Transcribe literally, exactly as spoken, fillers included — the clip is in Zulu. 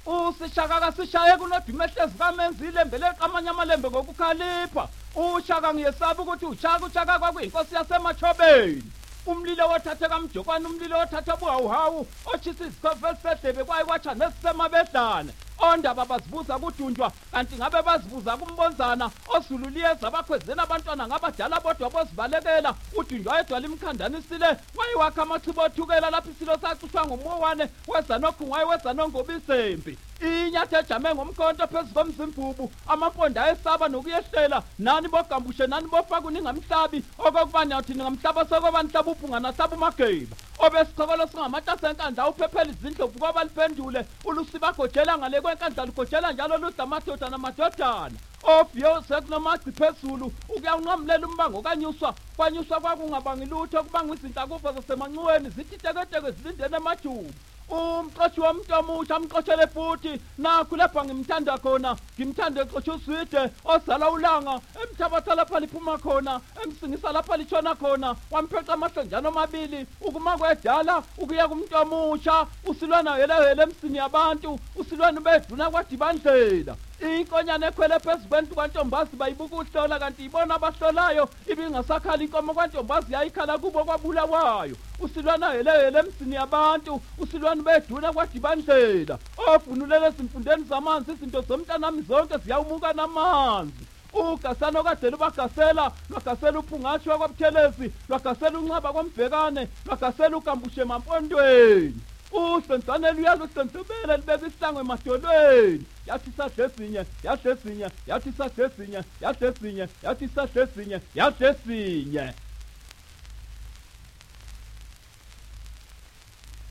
usishaka kasishaye kunodumehle zikamenzile mbeleqa amanye amalembe ngokukhalipha ushaka ngiyesaba ukuthi ushaka ushaka kwakuyinkosi yasemachobeni umlilo wothathe kamjokwana umlilo wothathe buhawuhawu otshisa izikhofe elisedlebe kwaye kwatsha nesisemabedlane ondaba bazibuza kudunjwa kanti ngabe bazibuza kumbonzana osululiyeza abakhwezela abantwana ngabadala bodwa bozibalekela udunjwa wayedwala imkhandanisile wayewakha amachibo othukela lapho isilo sacushwa ngomowane weza nokhungwaye weza nongobisempi inyathe ejame ngomkhonto phezu komzimbubu amamponda ayesaba nokuyehlela nani bogambushe nani bofaku ningamhlabi okokuba niyawuthi ningamhlaba sokoba nihlaba uphungana hlaba umageba obesichokolo singamatasa enkandla uphephela izindlovu kwaba liphendule ulusiba gojela ngale kwenkandla lugojela njalo ludla amadoda namadodana ofyo sekunomaci phezulu ukuyawunqamulela umbango kanyuswa kwanyuswa kwakungabangi lutho kubanga izinhlakufa zasemanxiweni zithiteketeke zilindene emajuba umqoshi womuntu omusha amqoshele futhi nakho lapha ngimthanda khona ngimthanda exotsha uswide ozala ulanga emthabatha lapha liphuma khona emsingisa lapha litshona khona wampheqa amahlonjana amabili ukuma kwedala ukuya kumuntu omusha usilwana helehele emsini yabantu usilwana bedluna kwadibandlela inkonyane ekhwele phezu kwentu kwantombazi bayibuka uhlola kanti ibona abahlolayo ibingasakhala inkomo kwantombazi yayikhala kubo kwabulawayo usilwana helehele emsini yabantu usilwana beduna kwadibandlela ovunulele ezimfundeni zamanzi izinto zomntanami zonke ziyawumuka namanzi ugasano kade lubagasela lwagasela uphungashwa kwabuthelezi lwagasela unxaba kwamvekane lwagasela ugambushe mampondweni usenzane luyazi usenzebele libeka isihlangu emadolweni yathi sadle esinye yadle esinye yathi sadle esinye yadle esinye yathi sadle esinye yadle esinye